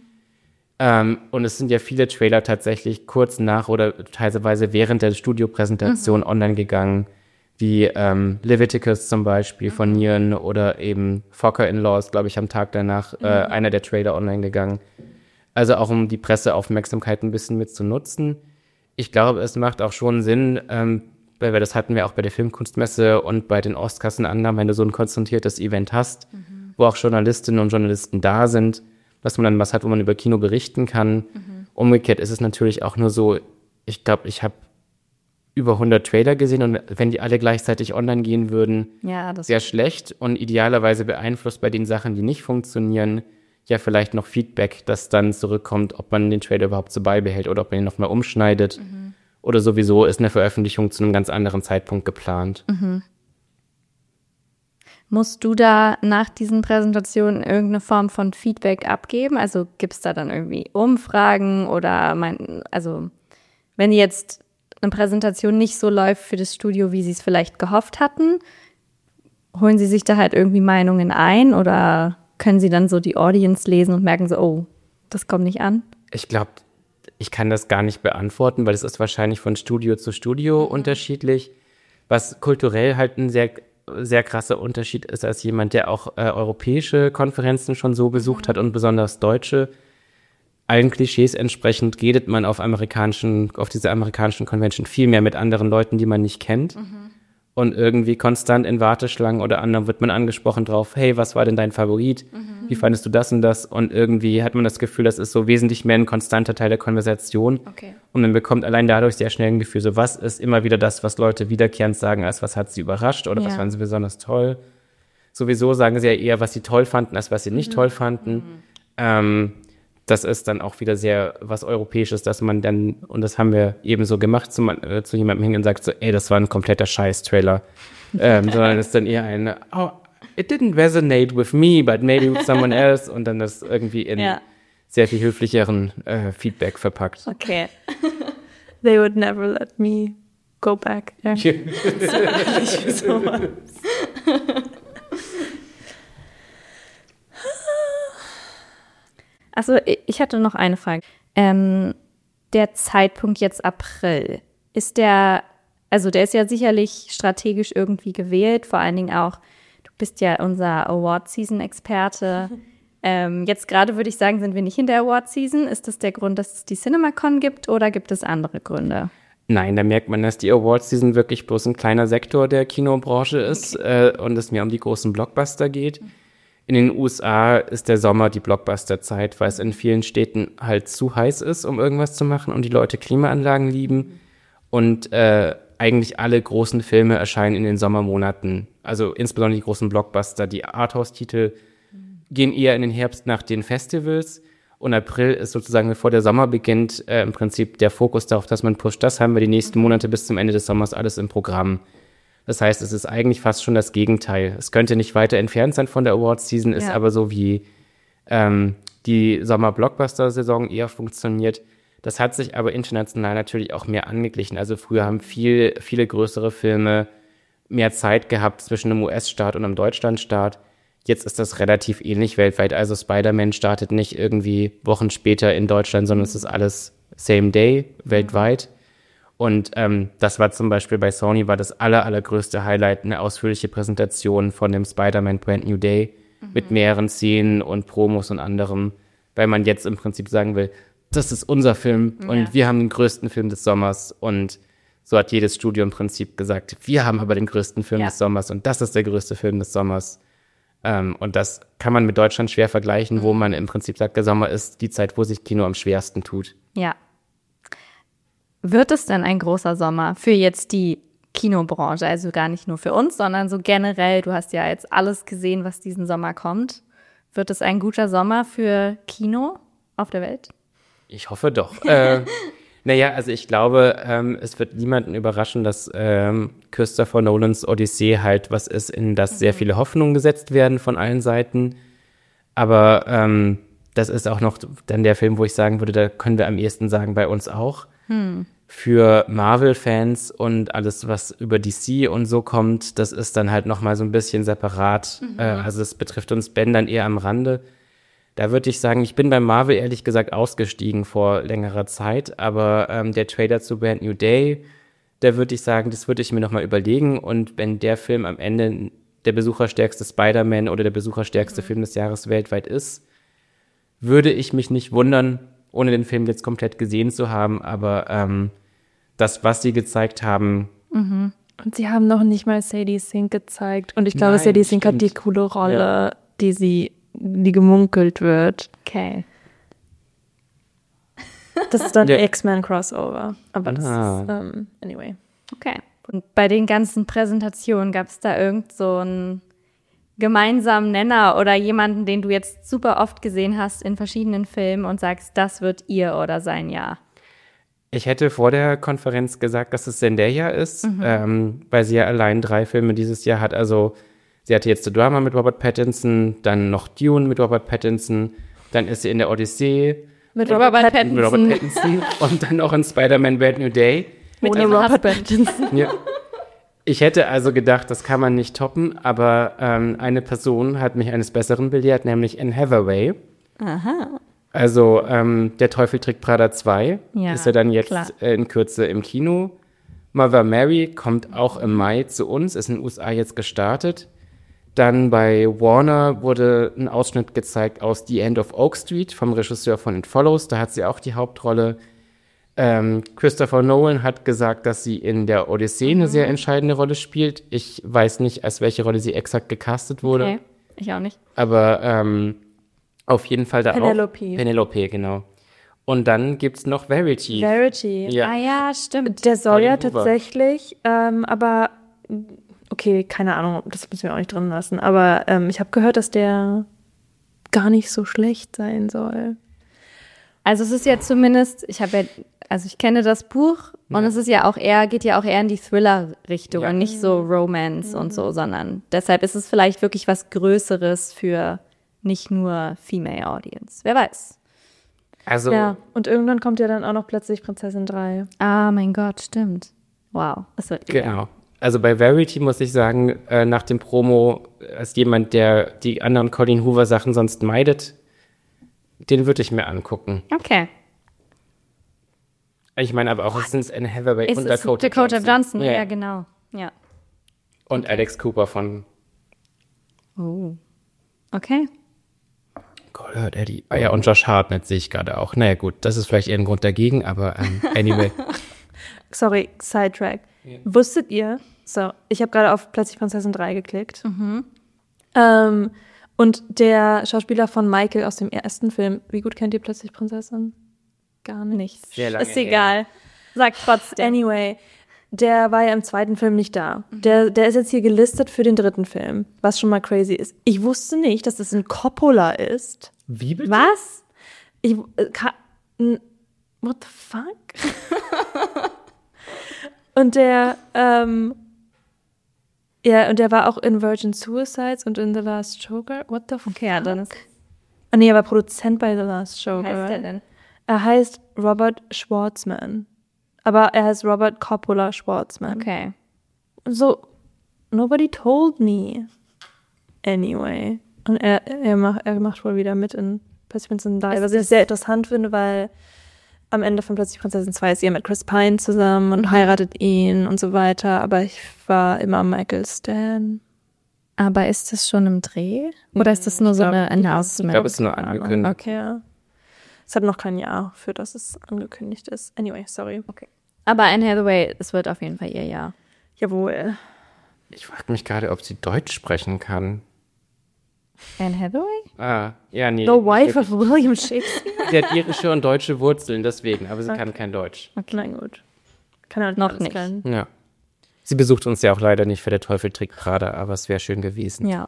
Ähm, und es sind ja viele Trailer tatsächlich kurz nach oder teilweise während der Studiopräsentation mhm. online gegangen, wie ähm, Leviticus zum Beispiel mhm. von Nieren oder eben Fokker-In-Laws, glaube ich, am Tag danach mhm. äh, einer der Trailer online gegangen. Also auch um die Presseaufmerksamkeit ein bisschen mit zu nutzen. Ich glaube, es macht auch schon Sinn, ähm, weil das hatten wir auch bei der Filmkunstmesse und bei den Oscars in Annahmen, wenn du so ein konzentriertes Event hast, mhm. wo auch Journalistinnen und Journalisten da sind, dass man dann was hat, wo man über Kino berichten kann. Mhm. Umgekehrt ist es natürlich auch nur so, ich glaube, ich habe über hundert Trailer gesehen und wenn die alle gleichzeitig online gehen würden, ja, das sehr schlecht und idealerweise beeinflusst bei den Sachen, die nicht funktionieren, ja vielleicht noch Feedback, das dann zurückkommt, ob man den Trailer überhaupt so beibehält oder ob man ihn nochmal umschneidet. Mhm. Oder sowieso ist eine Veröffentlichung zu einem ganz anderen Zeitpunkt geplant. Mhm. Musst du da nach diesen Präsentationen irgendeine Form von Feedback abgeben? Also gibt es da dann irgendwie Umfragen oder mein, also wenn jetzt eine Präsentation nicht so läuft für das Studio, wie sie es vielleicht gehofft hatten, holen sie sich da halt irgendwie Meinungen ein oder können sie dann so die Audience lesen und merken so, oh, das kommt nicht an? Ich glaube, ich kann das gar nicht beantworten, weil es ist wahrscheinlich von Studio zu Studio mhm. unterschiedlich. Was kulturell halt ein sehr, sehr krasser Unterschied ist als jemand, der auch äh, europäische Konferenzen schon so besucht mhm. hat und besonders deutsche. Allen Klischees entsprechend redet man auf amerikanischen, auf dieser amerikanischen Convention viel mehr mit anderen Leuten, die man nicht kennt. Mhm. und irgendwie konstant in Warteschlangen oder anderem wird man angesprochen drauf, hey, was war denn dein Favorit? Mhm. Wie fandest du das und das? Und irgendwie hat man das Gefühl, das ist so wesentlich mehr ein konstanter Teil der Konversation. Okay. Und man bekommt allein dadurch sehr schnell ein Gefühl, so was ist immer wieder das, was Leute wiederkehrend sagen, als was hat sie überrascht oder ja. was fanden sie besonders toll. Sowieso sagen sie ja eher, was sie toll fanden, als was sie nicht mhm. toll fanden. Mhm. Ähm, das ist dann auch wieder sehr was Europäisches, dass man dann, und das haben wir eben so gemacht, zu, äh, zu jemandem hingehen und sagt so, ey, das war ein kompletter Scheiß-Trailer. ähm, sondern es ist dann eher ein, oh, it didn't resonate with me, but maybe with someone else. Und dann das irgendwie in ja. sehr viel höflicheren äh, Feedback verpackt. Okay. They would never let me go back. Ja. so Also ich hatte noch eine Frage. Ähm, der Zeitpunkt jetzt April, ist der, also der ist ja sicherlich strategisch irgendwie gewählt, vor allen Dingen auch, du bist ja unser Award-Season-Experte. ähm, jetzt gerade würde ich sagen, sind wir nicht in der Award-Season. Ist das der Grund, dass es die CinemaCon gibt oder gibt es andere Gründe? Nein, da merkt man, dass die Award-Season wirklich bloß ein kleiner Sektor der Kinobranche ist okay. äh, und es mehr um die großen Blockbuster geht. In den U S A ist der Sommer die Blockbuster-Zeit, weil es in vielen Städten halt zu heiß ist, um irgendwas zu machen und die Leute Klimaanlagen lieben. Und äh, eigentlich alle großen Filme erscheinen in den Sommermonaten. Also insbesondere die großen Blockbuster. Die Arthouse-Titel gehen eher in den Herbst nach den Festivals. Und April ist sozusagen, bevor der Sommer beginnt, äh, im Prinzip der Fokus darauf, dass man pusht. Das haben wir die nächsten Monate bis zum Ende des Sommers alles im Programm. Das heißt, es ist eigentlich fast schon das Gegenteil. Es könnte nicht weiter entfernt sein von der Awards-Season, ist ja. aber so wie ähm, die Sommer-Blockbuster-Saison eher funktioniert. Das hat sich aber international natürlich auch mehr angeglichen. Also früher haben viel, viele größere Filme mehr Zeit gehabt zwischen einem U S-Start und einem Deutschland-Start. Jetzt ist das relativ ähnlich weltweit. Also Spider-Man startet nicht irgendwie Wochen später in Deutschland, sondern es ist alles same day weltweit. Und ähm, das war zum Beispiel bei Sony war das aller, allergrößte Highlight, eine ausführliche Präsentation von dem Spider-Man Brand New Day mhm. mit mehreren Szenen und Promos und anderem, weil man jetzt im Prinzip sagen will, das ist unser Film ja. und wir haben den größten Film des Sommers. Und so hat jedes Studio im Prinzip gesagt, wir haben aber den größten Film ja. des Sommers und das ist der größte Film des Sommers. Ähm, und das kann man mit Deutschland schwer vergleichen, mhm. wo man im Prinzip sagt, der Sommer ist die Zeit, wo sich Kino am schwersten tut. Ja. Wird es denn ein großer Sommer für jetzt die Kinobranche? Also gar nicht nur für uns, sondern so generell, du hast ja jetzt alles gesehen, was diesen Sommer kommt. Wird es ein guter Sommer für Kino auf der Welt? Ich hoffe doch. äh, naja, also ich glaube, ähm, es wird niemanden überraschen, dass ähm, Christopher Nolans Odyssee halt was ist, in das mhm. sehr viele Hoffnungen gesetzt werden von allen Seiten. Aber ähm, das ist auch noch dann der Film, wo ich sagen würde, da können wir am ehesten sagen, bei uns auch. Hm. Für Marvel-Fans und alles, was über D C und so kommt, das ist dann halt nochmal so ein bisschen separat. Mhm. Äh, also es betrifft uns Ben dann eher am Rande. Da würde ich sagen, ich bin bei Marvel ehrlich gesagt ausgestiegen vor längerer Zeit, aber ähm, der Trailer zu Brand New Day, da würde ich sagen, das würde ich mir nochmal überlegen. Und wenn der Film am Ende der besucherstärkste Spider-Man oder der besucherstärkste mhm. Film des Jahres weltweit ist, würde ich mich nicht wundern, ohne den Film jetzt komplett gesehen zu haben, aber ähm, das, was sie gezeigt haben. Mhm. Und sie haben noch nicht mal Sadie Sink gezeigt. Und ich glaube, Nein, Sadie Sink hat die coole Rolle, ja. die sie, die gemunkelt wird. Okay. Das ist dann ja. X-Men Crossover. Aber das ah. ist, um, anyway. Okay. Und bei den ganzen Präsentationen gab es da irgend so einen gemeinsamen Nenner oder jemanden, den du jetzt super oft gesehen hast in verschiedenen Filmen und sagst, das wird ihr oder sein Jahr? Ich hätte vor der Konferenz gesagt, dass es Zendaya ist, mhm. ähm, weil sie ja allein drei Filme dieses Jahr hat. Also sie hatte jetzt The Drama mit Robert Pattinson, dann noch Dune mit Robert Pattinson, dann ist sie in der Odyssee mit Robert Pattinson, mit Robert Pattinson und dann noch in Spider-Man Brand New Day. Mit Ohne Robert Pattinson. Ja. Ich hätte also gedacht, das kann man nicht toppen, aber ähm, eine Person hat mich eines Besseren belehrt, nämlich Anne Hathaway. Aha. Also ähm, Der Teufel trägt Prada zwei ja, ist ja dann jetzt äh, in Kürze im Kino. Mother Mary kommt auch im Mai zu uns, ist in den U S A jetzt gestartet. Dann bei Warner wurde ein Ausschnitt gezeigt aus The End of Oak Street vom Regisseur von It Follows, da hat sie auch die Hauptrolle. Ähm, Christopher Nolan hat gesagt, dass sie in der Odyssee eine sehr entscheidende Rolle spielt. Ich weiß nicht, als welche Rolle sie exakt gecastet wurde. Okay, ich auch nicht. Aber ähm, auf jeden Fall da Penelope. auch. Penelope, genau. Und dann gibt's noch Verity. Verity. Ja. Ah ja, stimmt. Der soll ja Colin Hoover. tatsächlich, ähm, aber okay, keine Ahnung, das müssen wir auch nicht drin lassen, aber ähm, ich habe gehört, dass der gar nicht so schlecht sein soll. Also es ist ja zumindest, ich habe ja, also ich kenne das Buch und es ist ja auch eher, geht ja auch eher in die Thriller-Richtung Ja. und nicht so Romance und so, sondern deshalb ist es vielleicht wirklich was Größeres für nicht nur Female Audience. Wer weiß. Also, Ja, und irgendwann kommt ja dann auch noch plötzlich Prinzessin drei. Ah, mein Gott, stimmt. Wow, es wird wieder. genau. Also bei Verity muss ich sagen, äh, nach dem Promo, als jemand, der die anderen Colin Hoover Sachen sonst meidet, den würde ich mir angucken. Okay. Ich meine aber auch, es sind Anne Hathaway Ist und es Dakota, Dakota Johnson? Ja. Ja, genau. Ja. Und Alex Cooper von Oh. Okay. Call Daddy. Ah ja, und Josh Hartnett sehe ich gerade auch. Naja gut, das ist vielleicht eher ein Grund dagegen, aber ähm, anyway. Sorry, Sidetrack. Wusstet ihr, so, ich habe gerade auf plötzlich Prinzessin drei geklickt. Ähm, und der Schauspieler von Michael aus dem ersten Film, wie gut kennt ihr plötzlich Prinzessin? Gar nicht. Nichts. Sehr lange Ist egal. Sag trotzdem. Anyway, der war ja im zweiten Film nicht da. Der, der ist jetzt hier gelistet für den dritten Film, was schon mal crazy ist. Ich wusste nicht, dass das ein Coppola ist. Wie bitte? Was? Ich, äh, ka- n- what the fuck? Und der, ähm, ja, und der war auch in Virgin Suicides und in The Last Showgirl. What the fuck? Okay, ja, dann ist, Ah, nee, er war Produzent bei The Last wie Showgirl. heißt der denn? Er heißt Robert Schwartzman. Aber er heißt Robert Coppola Schwartzman. Okay. So, nobody told me. Anyway. Und er, er, macht, er macht wohl wieder mit in Plötzlich Prinzessin drei, Ist was ich das- sehr interessant finde, weil am Ende von Plötzlich Prinzessin zwei ist sie ja mit Chris Pine zusammen und heiratet ihn und so weiter. Aber ich war immer Michael Stan. Aber ist das schon im Dreh? Oder ist das nur so glaub- eine ich Announcement? Ich glaube, es ist nur Keine Ahnung. angekündigt. Okay, ja. Es hat noch kein Jahr, für das es angekündigt ist. Anyway, sorry. Okay. Aber Anne Hathaway, es wird auf jeden Fall ihr Jahr. Jawohl. Ich frage mich gerade, ob sie Deutsch sprechen kann. Anne Hathaway? Ah, ja, nee. The wife of William Shakespeare. Sie hat irische und deutsche Wurzeln, deswegen, aber sie kann kein Deutsch. Okay, na gut. Kann er Noch alles nicht. können. Ja. Sie besucht uns ja auch leider nicht für der Teufel trägt Prada, aber es wäre schön gewesen. Ja.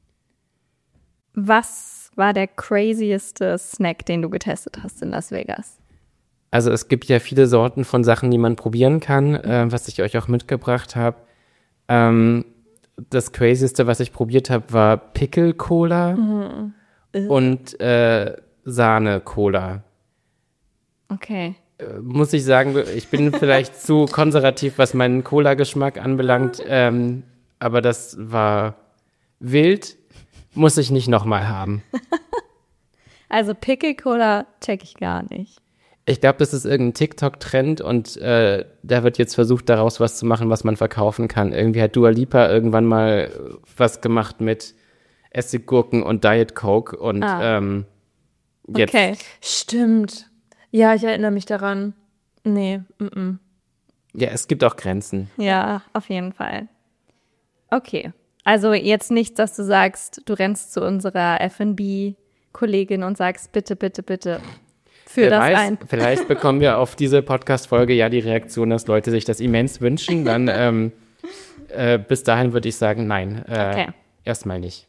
Was war der crazieste Snack, den du getestet hast in Las Vegas? Also es gibt ja viele Sorten von Sachen, die man probieren kann, äh, was ich euch auch mitgebracht habe. Ähm, das Crazieste, was ich probiert habe, war Pickle-Cola und äh, Sahne-Cola. Okay. Äh, muss ich sagen, ich bin vielleicht zu konservativ, was meinen Cola-Geschmack anbelangt, ähm, aber das war wild, muss ich nicht nochmal haben. Also Pickle Cola check ich gar nicht. Ich glaube, das ist irgendein TikTok-Trend und äh, da wird jetzt versucht, daraus was zu machen, was man verkaufen kann. Irgendwie hat Dua Lipa irgendwann mal was gemacht mit Essiggurken und Diet Coke und Ah. ähm, jetzt. Okay. Stimmt. Ja, ich erinnere mich daran. Nee, mm -mm. Ja, es gibt auch Grenzen. Ja, auf jeden Fall. Okay. Also jetzt nicht, dass du sagst, du rennst zu unserer F und B-Kollegin und sagst, bitte, bitte, bitte, führ Wer das weiß, ein. vielleicht bekommen wir auf diese Podcast-Folge ja die Reaktion, dass Leute sich das immens wünschen. Dann ähm, äh, bis dahin würde ich sagen, nein, äh, Okay. erstmal nicht.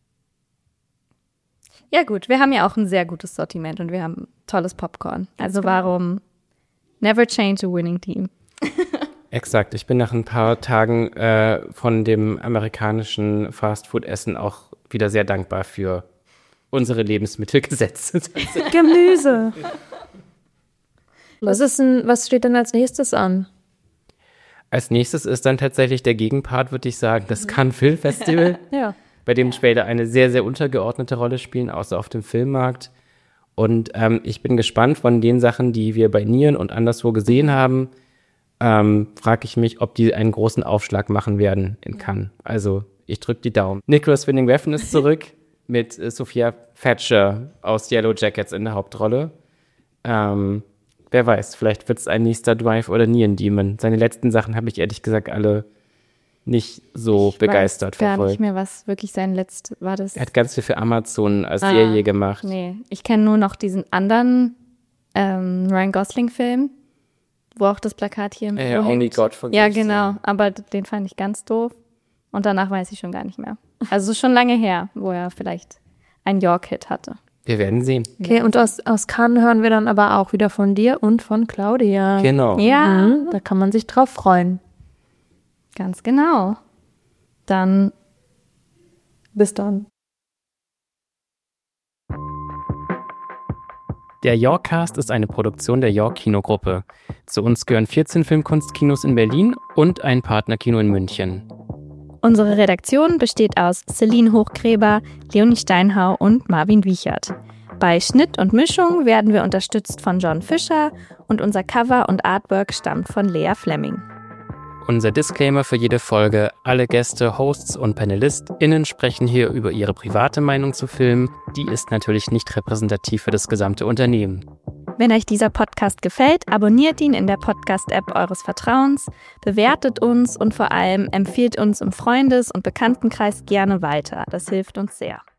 Ja gut, wir haben ja auch ein sehr gutes Sortiment und wir haben tolles Popcorn. Also warum never change a winning team? Exakt. Ich bin nach ein paar Tagen äh, von dem amerikanischen Fastfood-Essen auch wieder sehr dankbar für unsere Lebensmittelgesetze. Gemüse. Was ist denn, was steht denn als nächstes an? Als nächstes ist dann tatsächlich der Gegenpart, würde ich sagen, das Cannes Film Festival, Ja. bei dem später eine sehr, sehr untergeordnete Rolle spielen, außer auf dem Filmmarkt. Und ähm, ich bin gespannt von den Sachen, die wir bei Nieren und anderswo gesehen haben, ähm, frage ich mich, ob die einen großen Aufschlag machen werden in Cannes. Also ich drücke die Daumen. Nicholas Winding Refn ist zurück mit äh, Sophia Thatcher aus Yellow Jackets in der Hauptrolle. Ähm, wer weiß, vielleicht wird es ein nächster Drive oder Neon Demon. Seine letzten Sachen habe ich ehrlich gesagt alle nicht so ich begeistert weiß gar verfolgt. nicht mehr, was wirklich sein letztes war. Das Er hat ganz viel für Amazon als ah, Serie gemacht. Nee, ich kenne nur noch diesen anderen ähm, Ryan Gosling-Film, wo auch das Plakat hier im Äh, Büro Only hängt. God forgives. Ja, genau, aber den fand ich ganz doof. Und danach weiß ich schon gar nicht mehr. Also schon lange her, wo er vielleicht einen York-Hit hatte. Wir werden sehen. Okay, und aus, aus Cannes hören wir dann aber auch wieder von dir und von Claudia. Genau. Ja, Mhm, da kann man sich drauf freuen. ganz genau. Dann Bis dann. Der Yorkcast ist eine Produktion der York Kinogruppe. Zu uns gehören vierzehn Filmkunstkinos in Berlin und ein Partnerkino in München. unsere Redaktion besteht aus Celine Hochgräber, Leonie Steinhau und Marvin Wiechert. Bei Schnitt und Mischung werden wir unterstützt von John Fischer und unser Cover und Artwork stammt von Lea Fleming. Unser Disclaimer für jede Folge: Alle Gäste, Hosts und PanelistInnen sprechen hier über ihre private Meinung zu Filmen. Die ist natürlich nicht repräsentativ für das gesamte Unternehmen. Wenn euch dieser Podcast gefällt, abonniert ihn in der Podcast-App eures Vertrauens, bewertet uns und vor allem empfiehlt uns im Freundes- und Bekanntenkreis gerne weiter. Das hilft uns sehr.